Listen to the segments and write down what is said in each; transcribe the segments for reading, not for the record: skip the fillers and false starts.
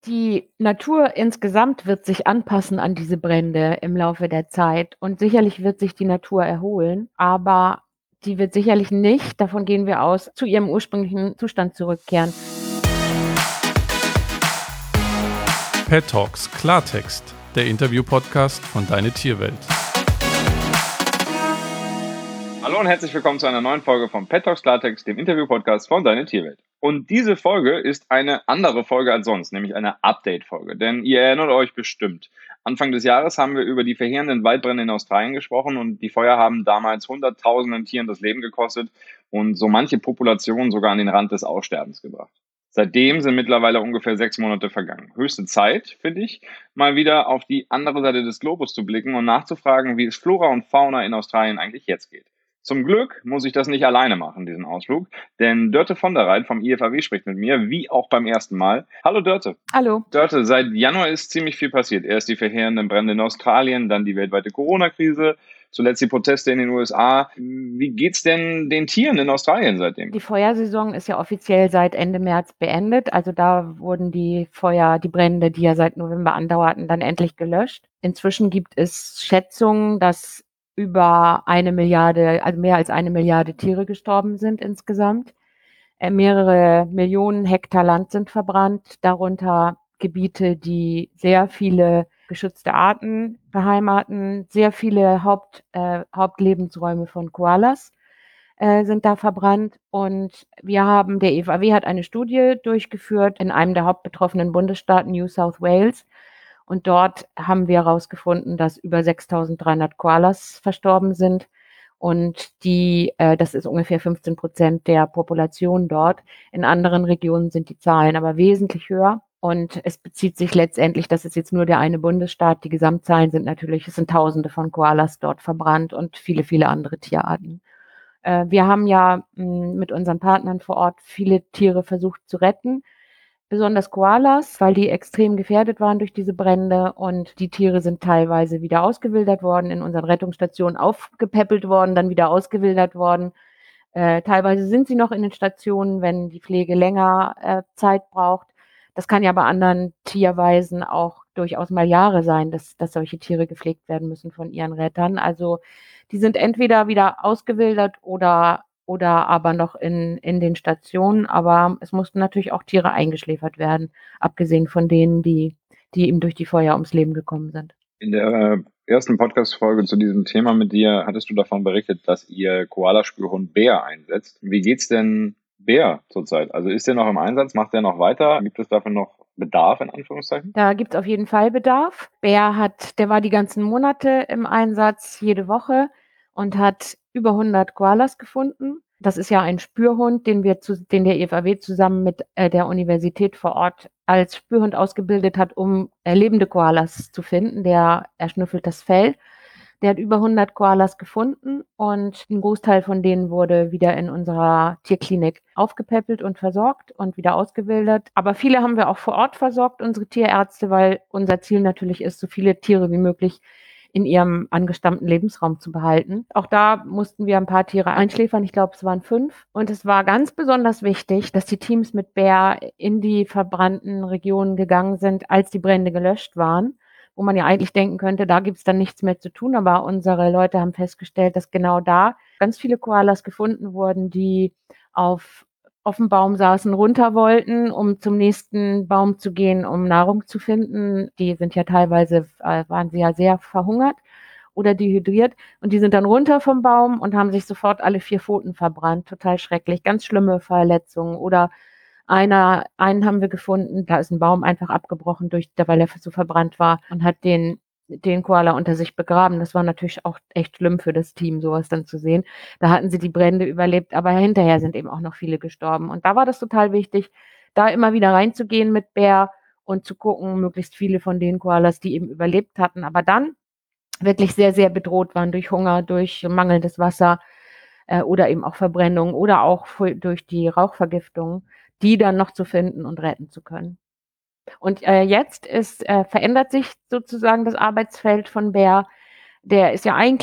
Die Natur insgesamt wird sich anpassen an diese Brände im Laufe der Zeit und sicherlich wird sich die Natur erholen, aber die wird sicherlich nicht, davon gehen wir aus, zu ihrem ursprünglichen Zustand zurückkehren. Pet Talks Klartext, der Interview-Podcast von Deine Tierwelt. Hallo und herzlich willkommen zu einer neuen Folge von Pet Talks Klartext, dem Interview-Podcast von Deine Tierwelt. Und diese Folge ist eine andere Folge als sonst, nämlich eine Update-Folge. Denn ihr erinnert euch bestimmt, Anfang des Jahres haben wir über die verheerenden Waldbrände in Australien gesprochen und die Feuer haben damals Hunderttausenden Tieren das Leben gekostet und so manche Populationen sogar an den Rand des Aussterbens gebracht. Seitdem sind mittlerweile ungefähr 6 Monate vergangen. Höchste Zeit, finde ich, mal wieder auf die andere Seite des Globus zu blicken und nachzufragen, wie es Flora und Fauna in Australien eigentlich jetzt geht. Zum Glück muss ich das nicht alleine machen, diesen Ausflug, denn Dörte von der Reit vom IFAW spricht mit mir, wie auch beim ersten Mal. Hallo Dörte. Hallo. Dörte, seit Januar ist ziemlich viel passiert. Erst die verheerenden Brände in Australien, dann die weltweite Corona-Krise, zuletzt die Proteste in den USA. Wie geht's denn den Tieren in Australien seitdem? Die Feuersaison ist ja offiziell seit Ende März beendet. Also da wurden die Brände, die ja seit November andauerten, dann endlich gelöscht. Inzwischen gibt es Schätzungen, dass über 1 Milliarde, also mehr als 1 Milliarde Tiere gestorben sind insgesamt. Mehrere Millionen Hektar Land sind verbrannt, darunter Gebiete, die sehr viele geschützte Arten beheimaten. Sehr viele Hauptlebensräume von Koalas sind da verbrannt. Und der IFAW hat eine Studie durchgeführt in einem der hauptbetroffenen Bundesstaaten, New South Wales. Und dort haben wir herausgefunden, dass über 6.300 Koalas verstorben sind. Und das ist ungefähr 15% der Population dort. In anderen Regionen sind die Zahlen aber wesentlich höher. Und es bezieht sich letztendlich, das ist jetzt nur der eine Bundesstaat, die Gesamtzahlen sind natürlich, es sind Tausende von Koalas dort verbrannt und viele, viele andere Tierarten. Wir haben ja mit unseren Partnern vor Ort viele Tiere versucht zu retten. Besonders Koalas, weil die extrem gefährdet waren durch diese Brände und die Tiere sind teilweise wieder ausgewildert worden, in unseren Rettungsstationen aufgepäppelt worden, dann wieder ausgewildert worden. Teilweise sind sie noch in den Stationen, wenn die Pflege länger Zeit braucht. Das kann ja bei anderen Tierweisen auch durchaus mal Jahre sein, dass solche Tiere gepflegt werden müssen von ihren Rettern. Also die sind entweder wieder ausgewildert oder aber noch in den Stationen. Aber es mussten natürlich auch Tiere eingeschläfert werden, abgesehen von denen, die eben durch die Feuer ums Leben gekommen sind. In der ersten Podcast-Folge zu diesem Thema mit dir hattest du davon berichtet, dass ihr Koalaspürhund Bär einsetzt. Wie geht's denn Bär zurzeit? Also ist der noch im Einsatz? Macht der noch weiter? Gibt es dafür noch Bedarf, in Anführungszeichen? Da gibt's auf jeden Fall Bedarf. Bär der war die ganzen Monate im Einsatz, jede Woche, und hat über 100 Koalas gefunden. Das ist ja ein Spürhund, den der IFAW zusammen mit der Universität vor Ort als Spürhund ausgebildet hat, um lebende Koalas zu finden. Er schnüffelt das Fell. Der hat über 100 Koalas gefunden und ein Großteil von denen wurde wieder in unserer Tierklinik aufgepäppelt und versorgt und wieder ausgewildert. Aber viele haben wir auch vor Ort versorgt, unsere Tierärzte, weil unser Ziel natürlich ist, so viele Tiere wie möglich in ihrem angestammten Lebensraum zu behalten. Auch da mussten wir ein paar Tiere einschläfern. Ich glaube, es waren 5. Und es war ganz besonders wichtig, dass die Teams mit Bär in die verbrannten Regionen gegangen sind, als die Brände gelöscht waren, wo man ja eigentlich denken könnte, da gibt's dann nichts mehr zu tun. Aber unsere Leute haben festgestellt, dass genau da ganz viele Koalas gefunden wurden, die auf dem Baum saßen, runter wollten, um zum nächsten Baum zu gehen, um Nahrung zu finden. Die sind ja teilweise, waren sie ja sehr verhungert oder dehydriert. Und die sind dann runter vom Baum und haben sich sofort alle 4 Pfoten verbrannt. Total schrecklich. Ganz schlimme Verletzungen. Oder einen haben wir gefunden, da ist ein Baum einfach abgebrochen, weil er so verbrannt war, und hat den Koala unter sich begraben. Das war natürlich auch echt schlimm für das Team, sowas dann zu sehen. Da hatten sie die Brände überlebt, aber hinterher sind eben auch noch viele gestorben. Und da war das total wichtig, da immer wieder reinzugehen mit Bär und zu gucken, möglichst viele von den Koalas, die eben überlebt hatten, aber dann wirklich sehr, sehr bedroht waren durch Hunger, durch mangelndes Wasser oder eben auch Verbrennung oder auch durch die Rauchvergiftung, die dann noch zu finden und retten zu können. Und jetzt verändert sich sozusagen das Arbeitsfeld von Bär. Der ist ja eigentlich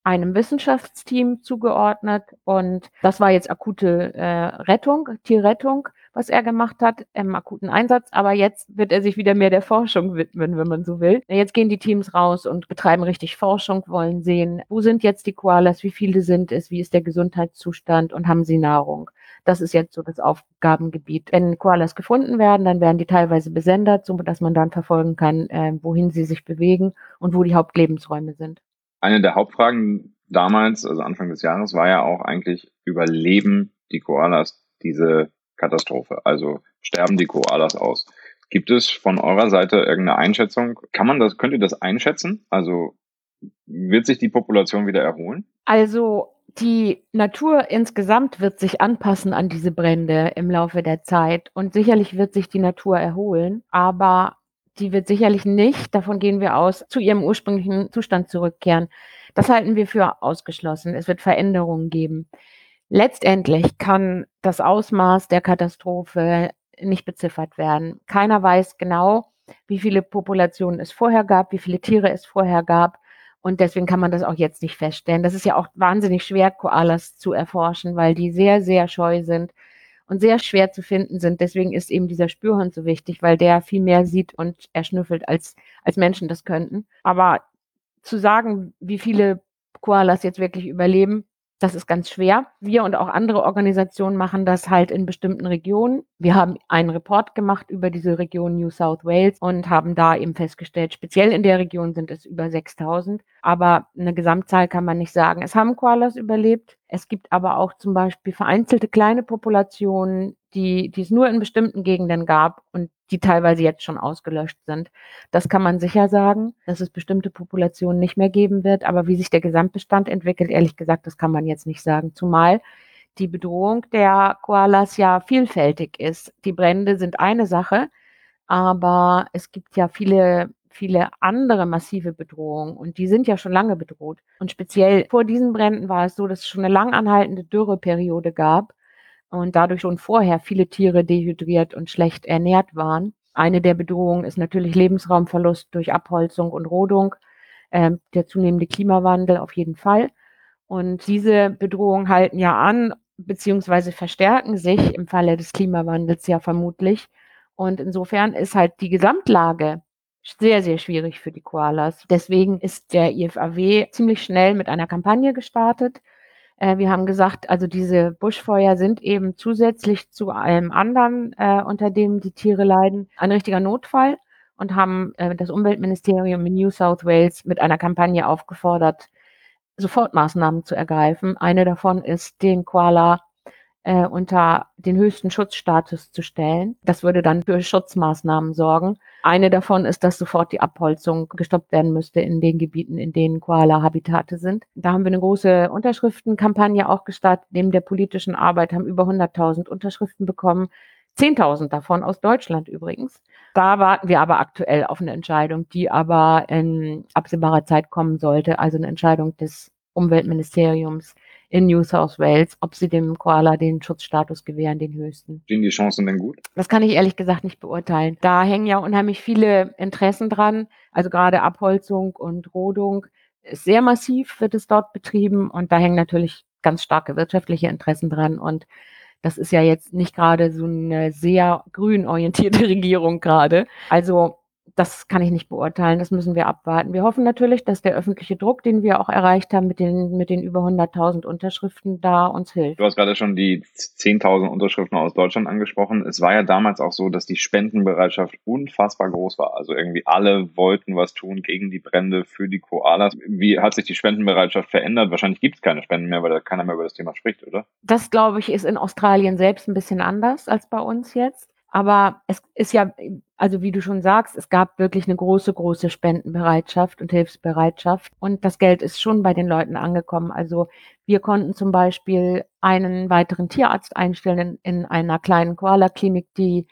einem Wissenschaftsteam zugeordnet und das war jetzt akute Rettung, Tierrettung, was er gemacht hat im akuten Einsatz. Aber jetzt wird er sich wieder mehr der Forschung widmen, wenn man so will. Jetzt gehen die Teams raus und betreiben richtig Forschung, wollen sehen, wo sind jetzt die Koalas, wie viele sind es, wie ist der Gesundheitszustand und haben sie Nahrung. Das ist jetzt so das Aufgabengebiet. Wenn Koalas gefunden werden, dann werden die teilweise besendet, so dass man dann verfolgen kann, wohin sie sich bewegen und wo die Hauptlebensräume sind. Eine der Hauptfragen damals, also Anfang des Jahres, war ja auch eigentlich, überleben die Koalas diese Katastrophe? Also sterben die Koalas aus? Gibt es von eurer Seite irgendeine Einschätzung? Könnt ihr das einschätzen? Also wird sich die Population wieder erholen? Also die Natur insgesamt wird sich anpassen an diese Brände im Laufe der Zeit und sicherlich wird sich die Natur erholen, aber die wird sicherlich nicht, davon gehen wir aus, zu ihrem ursprünglichen Zustand zurückkehren. Das halten wir für ausgeschlossen. Es wird Veränderungen geben. Letztendlich kann das Ausmaß der Katastrophe nicht beziffert werden. Keiner weiß genau, wie viele Populationen es vorher gab, wie viele Tiere es vorher gab. Und deswegen kann man das auch jetzt nicht feststellen. Das ist ja auch wahnsinnig schwer, Koalas zu erforschen, weil die sehr, sehr scheu sind und sehr schwer zu finden sind. Deswegen ist eben dieser Spürhund so wichtig, weil der viel mehr sieht und erschnüffelt, als Menschen das könnten. Aber zu sagen, wie viele Koalas jetzt wirklich überleben, das ist ganz schwer. Wir und auch andere Organisationen machen das halt in bestimmten Regionen. Wir haben einen Report gemacht über diese Region New South Wales und haben da eben festgestellt, speziell in der Region sind es über 6.000. Aber eine Gesamtzahl kann man nicht sagen. Es haben Koalas überlebt. Es gibt aber auch zum Beispiel vereinzelte kleine Populationen, die es nur in bestimmten Gegenden gab und die teilweise jetzt schon ausgelöscht sind. Das kann man sicher sagen, dass es bestimmte Populationen nicht mehr geben wird. Aber wie sich der Gesamtbestand entwickelt, ehrlich gesagt, das kann man jetzt nicht sagen. Zumal die Bedrohung der Koalas ja vielfältig ist. Die Brände sind eine Sache, aber es gibt ja viele andere massive Bedrohungen und die sind ja schon lange bedroht. Und speziell vor diesen Bränden war es so, dass es schon eine lang anhaltende Dürreperiode gab und dadurch schon vorher viele Tiere dehydriert und schlecht ernährt waren. Eine der Bedrohungen ist natürlich Lebensraumverlust durch Abholzung und Rodung, der zunehmende Klimawandel auf jeden Fall. Und diese Bedrohungen halten ja an, beziehungsweise verstärken sich im Falle des Klimawandels ja vermutlich. Und insofern ist halt die Gesamtlage sehr, sehr schwierig für die Koalas. Deswegen ist der IFAW ziemlich schnell mit einer Kampagne gestartet. Wir haben gesagt, also diese Buschfeuer sind eben zusätzlich zu allem anderen, unter dem die Tiere leiden, ein richtiger Notfall und haben das Umweltministerium in New South Wales mit einer Kampagne aufgefordert, Sofortmaßnahmen zu ergreifen. Eine davon ist, den Koala unter den höchsten Schutzstatus zu stellen. Das würde dann für Schutzmaßnahmen sorgen. Eine davon ist, dass sofort die Abholzung gestoppt werden müsste in den Gebieten, in denen Koala-Habitate sind. Da haben wir eine große Unterschriftenkampagne auch gestartet. Neben der politischen Arbeit haben über 100.000 Unterschriften bekommen. 10.000 davon aus Deutschland übrigens. Da warten wir aber aktuell auf eine Entscheidung, die aber in absehbarer Zeit kommen sollte. Also eine Entscheidung des Umweltministeriums in New South Wales, ob sie dem Koala den Schutzstatus gewähren, den höchsten. Stehen die Chancen denn gut? Das kann ich ehrlich gesagt nicht beurteilen. Da hängen ja unheimlich viele Interessen dran. Also gerade Abholzung und Rodung ist sehr massiv, wird es dort betrieben. Und da hängen natürlich ganz starke wirtschaftliche Interessen dran. Und das ist ja jetzt nicht gerade so eine sehr grün orientierte Regierung gerade. Also das kann ich nicht beurteilen, das müssen wir abwarten. Wir hoffen natürlich, dass der öffentliche Druck, den wir auch erreicht haben mit den über 100.000 Unterschriften, da uns hilft. Du hast gerade schon die 10.000 Unterschriften aus Deutschland angesprochen. Es war ja damals auch so, dass die Spendenbereitschaft unfassbar groß war. Also irgendwie alle wollten was tun gegen die Brände, für die Koalas. Wie hat sich die Spendenbereitschaft verändert? Wahrscheinlich gibt es keine Spenden mehr, weil da keiner mehr über das Thema spricht, oder? Das, glaube ich, ist in Australien selbst ein bisschen anders als bei uns jetzt. Aber es ist ja, also wie du schon sagst, es gab wirklich eine große, große Spendenbereitschaft und Hilfsbereitschaft. Und das Geld ist schon bei den Leuten angekommen. Also wir konnten zum Beispiel einen weiteren Tierarzt einstellen in einer kleinen Koala-Klinik,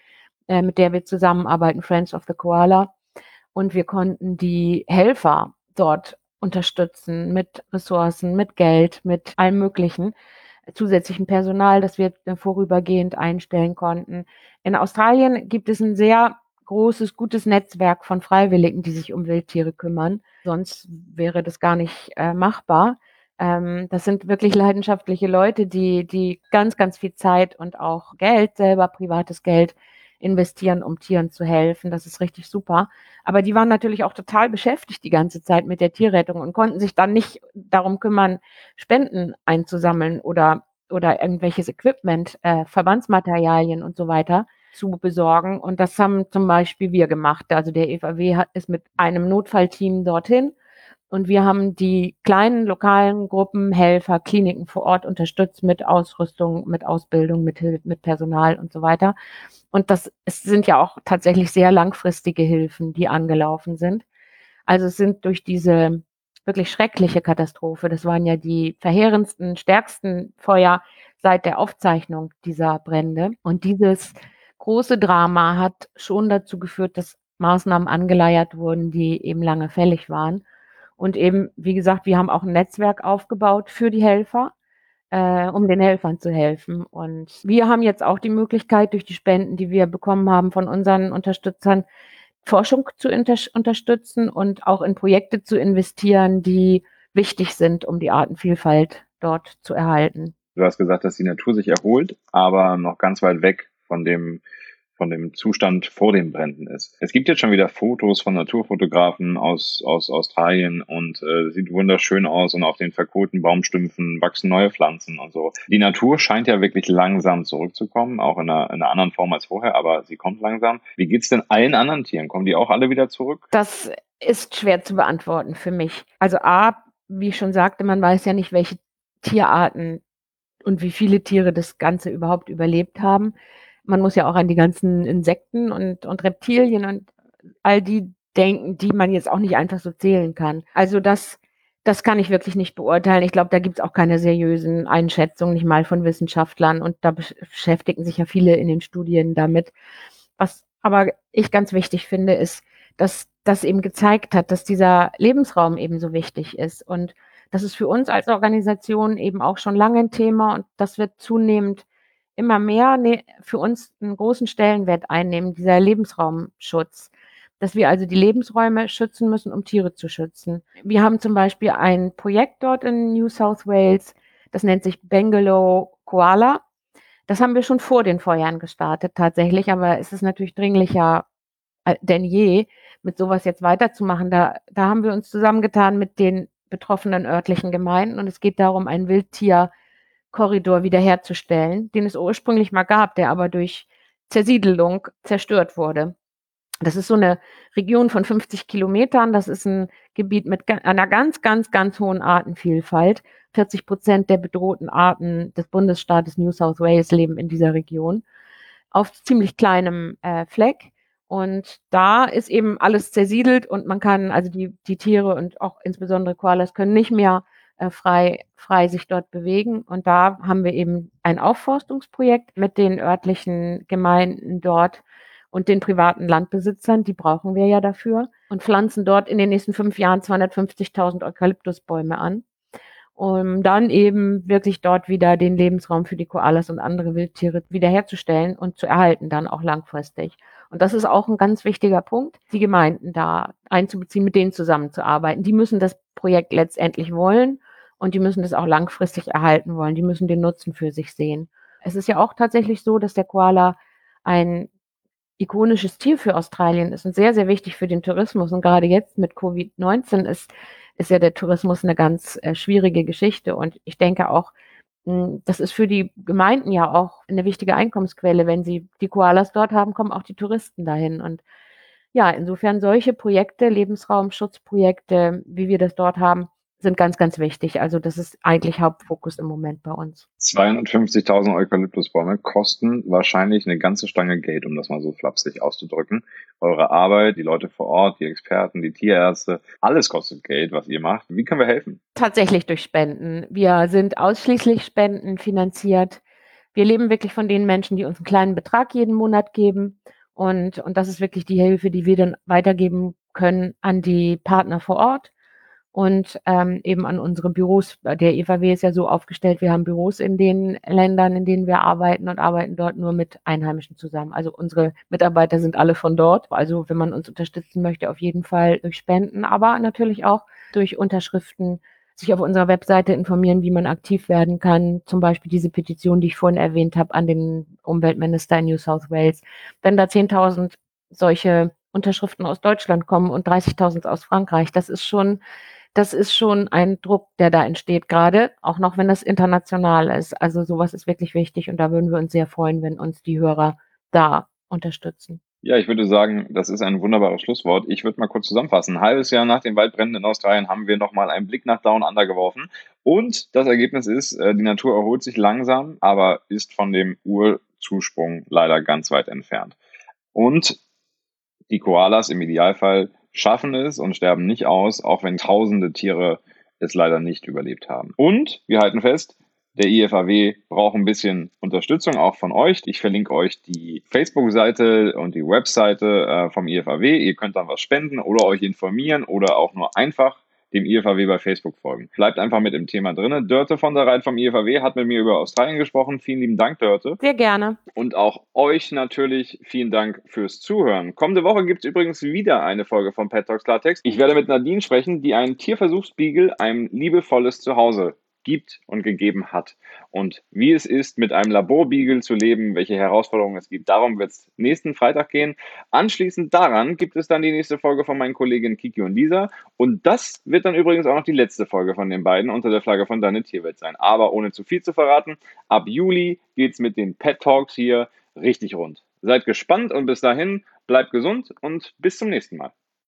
mit der wir zusammenarbeiten, Friends of the Koala. Und wir konnten die Helfer dort unterstützen mit Ressourcen, mit Geld, mit allem Möglichen, zusätzlichem Personal, das wir vorübergehend einstellen konnten. In Australien gibt es ein sehr großes, gutes Netzwerk von Freiwilligen, die sich um Wildtiere kümmern. Sonst wäre das gar nicht machbar. Das sind wirklich leidenschaftliche Leute, die ganz, ganz viel Zeit und auch Geld, selber privates Geld investieren, um Tieren zu helfen. Das ist richtig super. Aber die waren natürlich auch total beschäftigt die ganze Zeit mit der Tierrettung und konnten sich dann nicht darum kümmern, Spenden einzusammeln oder irgendwelches Equipment, Verbandsmaterialien und so weiter zu besorgen. Und das haben zum Beispiel wir gemacht. Also der EVW ist mit einem Notfallteam dorthin und wir haben die kleinen lokalen Gruppen, Helfer, Kliniken vor Ort unterstützt mit Ausrüstung, mit Ausbildung, mit Personal und so weiter. Und es sind ja auch tatsächlich sehr langfristige Hilfen, die angelaufen sind. Also es sind durch diese wirklich schreckliche Katastrophe, das waren ja die verheerendsten, stärksten Feuer seit der Aufzeichnung dieser Brände. Und dieses große Drama hat schon dazu geführt, dass Maßnahmen angeleiert wurden, die eben lange fällig waren. Und eben, wie gesagt, wir haben auch ein Netzwerk aufgebaut für die Helfer, um den Helfern zu helfen. Und wir haben jetzt auch die Möglichkeit, durch die Spenden, die wir bekommen haben von unseren Unterstützern, Forschung zu unterstützen und auch in Projekte zu investieren, die wichtig sind, um die Artenvielfalt dort zu erhalten. Du hast gesagt, dass die Natur sich erholt, aber noch ganz weit weg von dem Zustand vor den Bränden ist. Es gibt jetzt schon wieder Fotos von Naturfotografen aus Australien und sieht wunderschön aus und auf den verkohlten Baumstümpfen wachsen neue Pflanzen und so. Die Natur scheint ja wirklich langsam zurückzukommen, auch in einer anderen Form als vorher, aber sie kommt langsam. Wie geht's denn allen anderen Tieren? Kommen die auch alle wieder zurück? Das ist schwer zu beantworten für mich. Also A, wie ich schon sagte, man weiß ja nicht, welche Tierarten und wie viele Tiere das Ganze überhaupt überlebt haben. Man muss ja auch an die ganzen Insekten und Reptilien und all die denken, die man jetzt auch nicht einfach so zählen kann. Also das kann ich wirklich nicht beurteilen. Ich glaube, da gibt's auch keine seriösen Einschätzungen, nicht mal von Wissenschaftlern. Und da beschäftigen sich ja viele in den Studien damit. Was aber ich ganz wichtig finde, ist, dass das eben gezeigt hat, dass dieser Lebensraum eben so wichtig ist. Und das ist für uns als Organisation eben auch schon lange ein Thema und das wird zunehmend immer mehr für uns einen großen Stellenwert einnehmen, dieser Lebensraumschutz, dass wir also die Lebensräume schützen müssen, um Tiere zu schützen. Wir haben zum Beispiel ein Projekt dort in New South Wales, das nennt sich Bangalow Koala. Das haben wir schon vor den Feuern gestartet tatsächlich, aber es ist natürlich dringlicher denn je, mit sowas jetzt weiterzumachen. Da haben wir uns zusammengetan mit den betroffenen örtlichen Gemeinden und es geht darum, einen Wildtierkorridor wiederherzustellen, den es ursprünglich mal gab, der aber durch Zersiedelung zerstört wurde. Das ist so eine Region von 50 Kilometern. Das ist ein Gebiet mit einer ganz, ganz, ganz hohen Artenvielfalt. 40% der bedrohten Arten des Bundesstaates New South Wales leben in dieser Region auf ziemlich kleinem Fleck. Und da ist eben alles zersiedelt und man kann, also die Tiere und auch insbesondere Koalas können nicht mehr frei sich dort bewegen. Und da haben wir eben ein Aufforstungsprojekt mit den örtlichen Gemeinden dort und den privaten Landbesitzern, die brauchen wir ja dafür, und pflanzen dort in den nächsten 5 Jahren 250.000 Eukalyptusbäume an, um dann eben wirklich dort wieder den Lebensraum für die Koalas und andere Wildtiere wiederherzustellen und zu erhalten dann auch langfristig. Und das ist auch ein ganz wichtiger Punkt, die Gemeinden da einzubeziehen, mit denen zusammenzuarbeiten. Die müssen das Projekt letztendlich wollen und die müssen das auch langfristig erhalten wollen. Die müssen den Nutzen für sich sehen. Es ist ja auch tatsächlich so, dass der Koala ein ikonisches Tier für Australien ist und sehr, sehr wichtig für den Tourismus. Und gerade jetzt mit Covid-19 ist ja der Tourismus eine ganz schwierige Geschichte. Und ich denke auch, das ist für die Gemeinden ja auch eine wichtige Einkommensquelle. Wenn sie die Koalas dort haben, kommen auch die Touristen dahin. Und ja, insofern solche Projekte, Lebensraumschutzprojekte, wie wir das dort haben, sind ganz, ganz wichtig. Also das ist eigentlich Hauptfokus im Moment bei uns. 250.000 Eukalyptusbäume kosten wahrscheinlich eine ganze Stange Geld, um das mal so flapsig auszudrücken. Eure Arbeit, die Leute vor Ort, die Experten, die Tierärzte, alles kostet Geld, was ihr macht. Wie können wir helfen? Tatsächlich durch Spenden. Wir sind ausschließlich spendenfinanziert. Wir leben wirklich von den Menschen, die uns einen kleinen Betrag jeden Monat geben. Und das ist wirklich die Hilfe, die wir dann weitergeben können an die Partner vor Ort und eben an unsere Büros. Der EVW ist ja so aufgestellt, wir haben Büros in den Ländern, in denen wir arbeiten und arbeiten dort nur mit Einheimischen zusammen. Also unsere Mitarbeiter sind alle von dort. Also wenn man uns unterstützen möchte, auf jeden Fall durch Spenden, aber natürlich auch durch Unterschriften sich auf unserer Webseite informieren, wie man aktiv werden kann. Zum Beispiel diese Petition, die ich vorhin erwähnt habe, an den Umweltminister in New South Wales. Wenn da 10.000 solche Unterschriften aus Deutschland kommen und 30.000 aus Frankreich, das ist schon ein Druck, der da entsteht gerade, auch noch wenn das international ist. Also sowas ist wirklich wichtig und da würden wir uns sehr freuen, wenn uns die Hörer da unterstützen. Ja, ich würde sagen, das ist ein wunderbares Schlusswort. Ich würde mal kurz zusammenfassen. Ein halbes Jahr nach den Waldbränden in Australien haben wir nochmal einen Blick nach Down Under geworfen. Und das Ergebnis ist, die Natur erholt sich langsam, aber ist von dem Urzusprung leider ganz weit entfernt. Und die Koalas im Idealfall schaffen es und sterben nicht aus, auch wenn tausende Tiere es leider nicht überlebt haben. Und wir halten fest, der IFAW braucht ein bisschen Unterstützung auch von euch. Ich verlinke euch die Facebook-Seite und die Webseite vom IFAW. Ihr könnt dann was spenden oder euch informieren oder auch nur einfach dem IFAW bei Facebook folgen. Bleibt einfach mit im Thema drin. Dörte von der Reit vom IFAW hat mit mir über Australien gesprochen. Vielen lieben Dank, Dörte. Sehr gerne. Und auch euch natürlich vielen Dank fürs Zuhören. Kommende Woche gibt es übrigens wieder eine Folge von Pet Talks Klartext. Ich werde mit Nadine sprechen, die einen Tierversuchsbeagle ein liebevolles Zuhause gibt und gegeben hat. Und wie es ist, mit einem Laborbeagle zu leben, welche Herausforderungen es gibt. Darum wird es nächsten Freitag gehen. Anschließend daran gibt es dann die nächste Folge von meinen Kolleginnen Kiki und Lisa. Und das wird dann übrigens auch noch die letzte Folge von den beiden unter der Flagge von Deine Tierwelt sein. Aber ohne zu viel zu verraten, ab Juli geht es mit den Pet Talks hier richtig rund. Seid gespannt und bis dahin bleibt gesund und bis zum nächsten Mal.